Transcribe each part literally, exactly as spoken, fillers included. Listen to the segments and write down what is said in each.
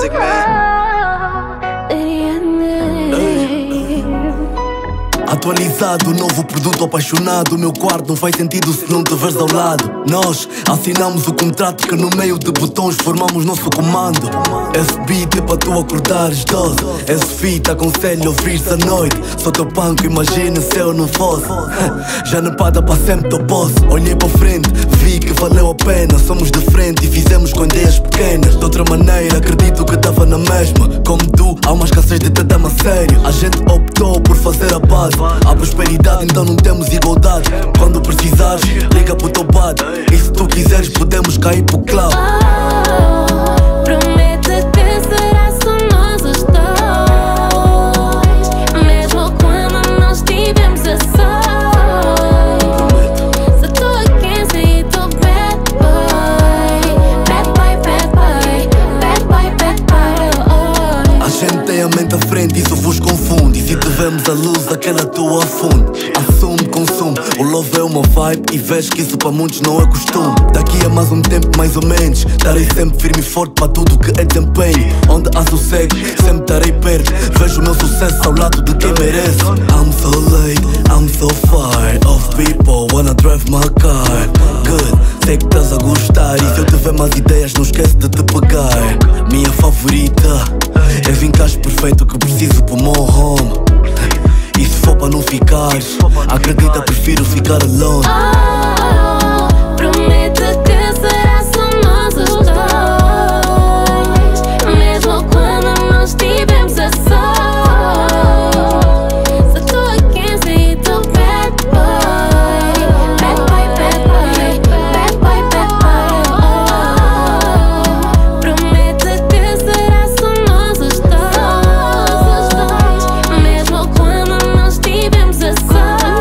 music, man. Atualizado, novo produto apaixonado. O meu quarto não faz sentido se não te veres ao lado. Nós assinamos o contrato que no meio de botões formamos nosso comando. Esse beat é para tu acordares doze. Esse fita aconselho ouvir-se à noite. Sou teu panco, imagina se eu não fosse. Já na pada para sempre teu posse. Olhei para frente, vi que valeu a pena. Somos de frente e fizemos com ideias pequenas. De outra maneira acredito que estava na mesma. Como tu, há uma escassez de te dar a sério. A gente optou por fazer a base. Há prosperidade, então não temos igualdade. Quando precisares, liga pro teu bad. E se tu quiseres, podemos cair pro club. Oh, promete que será só nós os dois, mesmo quando não estivermos a sós. Se tu é quinze e tu bad boy, bad boy, bad boy, bad boy, bad boy. A gente tem a mente à frente, isso vos confunde. E se te vemos a luz, aquela tua afunde. Assume, consume, o love é uma vibe. E vês que isso para muitos não é costume. Daqui a mais um tempo, mais ou menos, estarei sempre firme e forte para tudo que é desempenho. Onde há sossego, sempre estarei perto. Vejo o meu sucesso ao lado de quem merece. I'm so late, I'm so far off people, wanna drive my car. Good, sei que estás a gostar. E se eu tiver mais ideias, não esquece de te pegar. Minha favorita é vincas perfeito que preciso pro meu home. E se for para não ficares, acredita, prefiro ficar alone. Oh, promete que será só nós os dois, mesmo quando não estivermos a sós. Se tu é quinze e tu bad boy, bad boy, bad boy, bad boy, bad boy. Oh, promete que será só nós os dois, mesmo quando não estivermos a sós.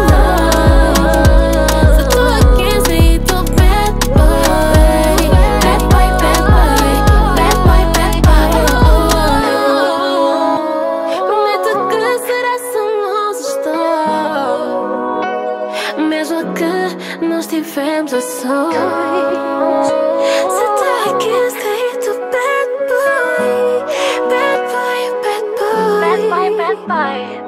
Se tu é quinze e tu bad boy, bad boy, bad boy, bad boy, bad boy. Oh, promete que será só nós os dois, mesmo que não estivermos a sós. Se tu é quinze e tu bad boy, bad boy, bad boy, bad boy, bad boy.